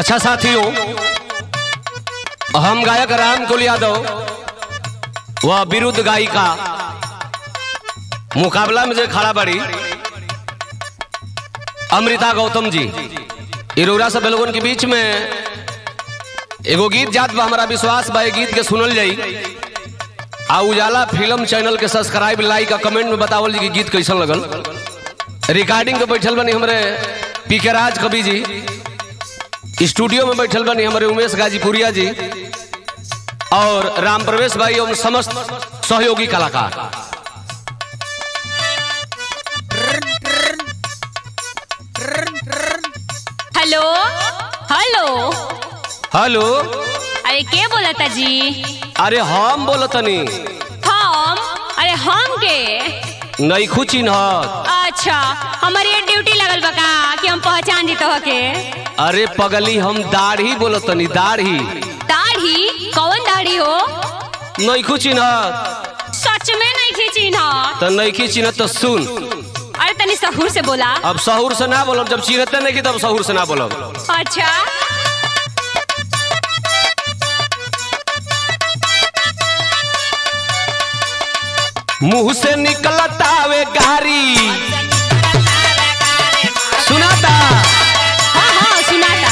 अच्छा साथियों, हम गायक रामकुल यादव वह विरुद्ध गायिका मुकाबला में जो खड़ा बड़ी अमृता गौतम जी, इरोरा सब लोगों के बीच में एगो गीत जात बा। हमारा विश्वास बा गीत के सुनल जाई आ उजाला फिल्म चैनल के सब्सक्राइब लाइक कमेंट में बतावल जी कि गीत कैसन लगल। रिकॉर्डिंग पे बैठल बनी हमारे पीके राज कवि जी, स्टूडियो में बैठल बनी हमारे उमेश गाजीपुरिया जी और राम प्रवेश भाई और समस्त सहयोगी कलाकार। हेलो हेलो हेलो, अरे के बोलता जी? अरे हम बोलतनी। हम? अरे हम के नहीं खुची न। अच्छा, हमारी ये ड्यूटी लगल बका कि हम पहचान जी तो के। अरे पगली, हम दाढ़ी बोलतनी। दाढ़ी? दाढ़ी? कौन दाढ़ी हो? नहीं खुची न। सच में नहीं खींची ना? तो नहीं खींची न तो सुन। अरे तनी सहूर से बोला। अब सहूर से ना बोलब, जब चीरते नहीं की तब सहूर से ना बोलब। अच्छा, मुंह से निकलता वे गारी, सुनाता? हाँ हाँ सुनाता।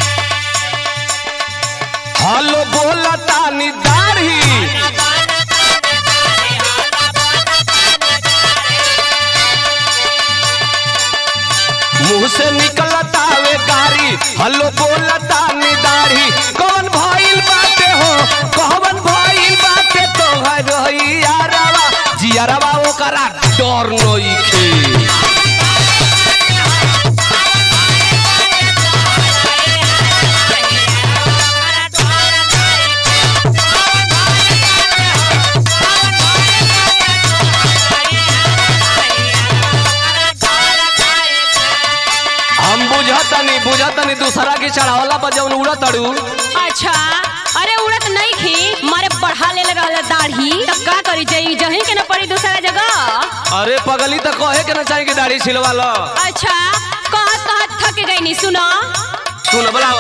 हेलो बोलता नी दाढ़ी, मुंह से निकलता वे गारी। हेलो बोलता नी दाढ़ी, कौन भइल बाटे हो, कौन भइल बाटे तो रही यारवा जियारवा ओकरा डर नइखे। बुझतनी दूसरा के चढ़ावला पर जौन उड़त अड़ू। अच्छा, अरे उड़त नहीं खी, मारे बढ़ा ले लगा दाढ़ी तो का करी जाई, जहीं के न पड़ी दूसरा जगह। अरे पगली तो कहे के न चाहिए कि दाढ़ी छिलवा लो। अच्छा, कहत कहत थक गई नी। सुनो सुन बोला।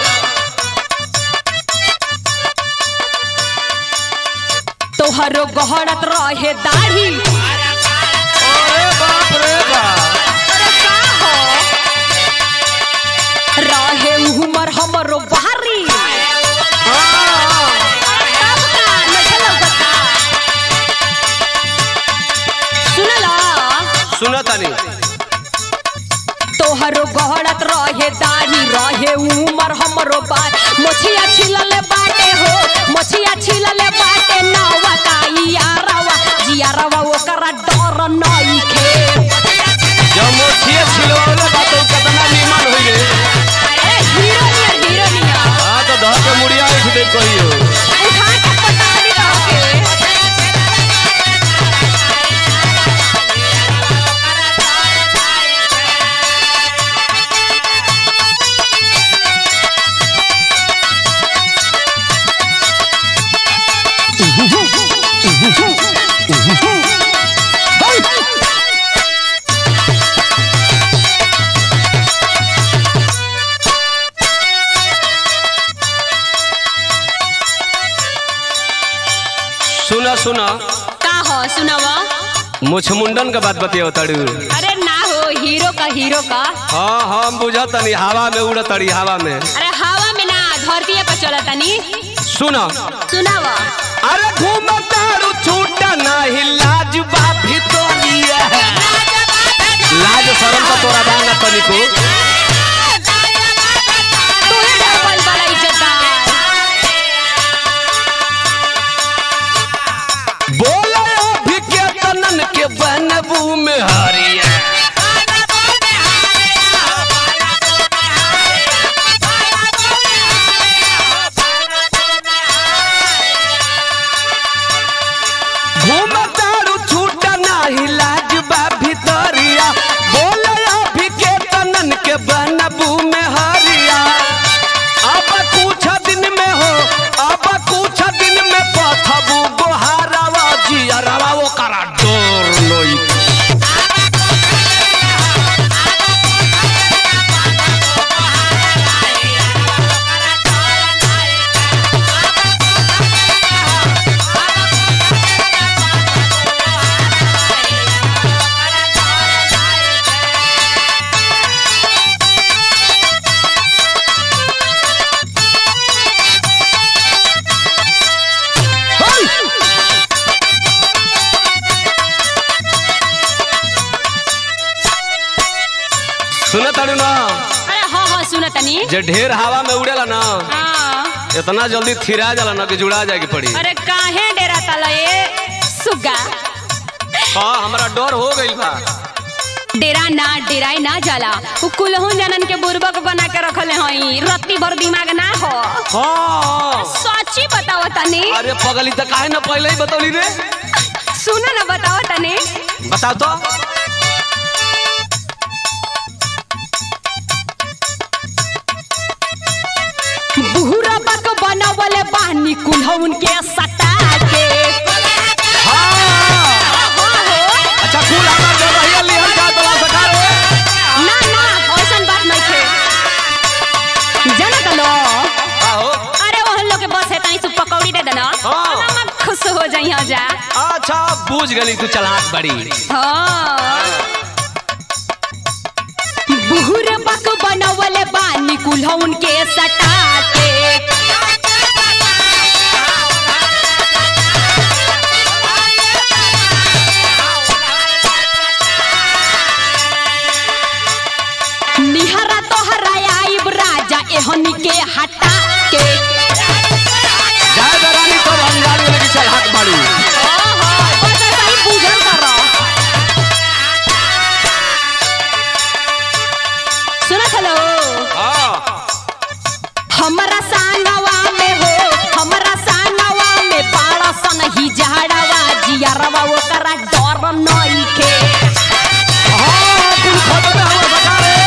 तोहरो गहरत रहे दाढ़ी। अरे बाप रे बाप। अरे का हो रहे उमर हमरो बाहरी। तब का नहीं लगता? सुनला? सुनतानी। तोहरो गहरत रहे दाढ़ी, रहे उमर हमरो बार। मोछिया छिलले बाटे हो, मोछिया छिलले बाटे नवा काइया रवा जियारवा ओकरा डर नइखे। जब मोछिया छिलवाले बात तो कितना नीमन होई गे। ए हीरो निया। हां तो धर के मुड़िया उठ दे कहियो। उठा के पटारी रह के। सुना सुना का हो सुनावा? मुछ मुंडन का बात बतियो तड़ू। अरे ना हो, हीरो का। हाँ हम बुझतनी, हवा में उड़तड़ी हवा में। अरे हवा में ना, धरती पर चलतनी। सुना सुनावा। अरे घूमतारू छूटा नहीं लाज बा भितरिया। लाज शरम तो तोरा बा ना तनिको। तोहे डबल वाला इज्जतदार। बोले अभी के तनन के बनबू में हरिया। घूमतारू छूटा नहीं लाज बा भितरिया। बोले अभी के तनन जे ढेर हवा में उड़ेला ना हाँ। इतना जल्दी थिरा जाला ना कि जुड़ा जाए के पड़ी। अरे काहे डेरा तला ये सुगा? हाँ हमरा डर हो गई बा। डेराई ना जाला। उ कुलहू जनन के बुर्बक बना के रखले हई, रत्ती भर दिमाग ना हो। हाँ सच्ची बताओ तनी। अरे पगली तो काहे ना पहले ही बतौली रे। सुनो ना बताओ तनी। बताओ तो। बुरबक बनावले बानी कुलहू के सटा के। अच्छा कुल हमरा जो रहिया लिहल जा तोला सरकार हो। ना ऐसन बात नहीं थे। जाना तलो। आहो। अरे वो लोग के बस है ताई सु पकौड़ी दे देना। हाँ। हम खुश हो जाई हो जा। अच्छा बूझ गली तू चालाक बड़ी। हाँ। बुरबक बनावले बानी कुलहू के सटा के। निहरा तोहरा आइब राजा एहनी के हटा के। जाय दरानी तो हम जान गेले कि चल हाथ बाड़ी। ओहो बस सही बुझल करो। सुनत हलो। हां हमरा सांगवा में हो, हमरा सांगवा में पाड़ा सन ही झाड़वा जियरवा ओकरा डर नई के। हां तू खबर में हमर सरकार है।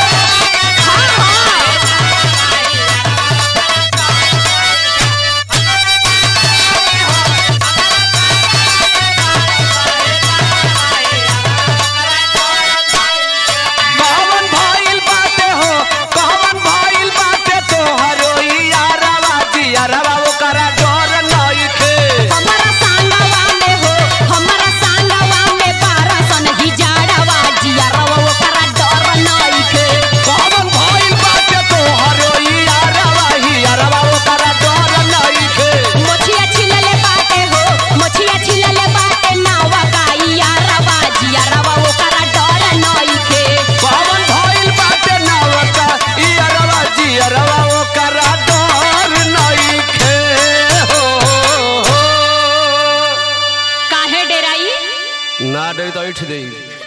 ना डे तो उठ गई।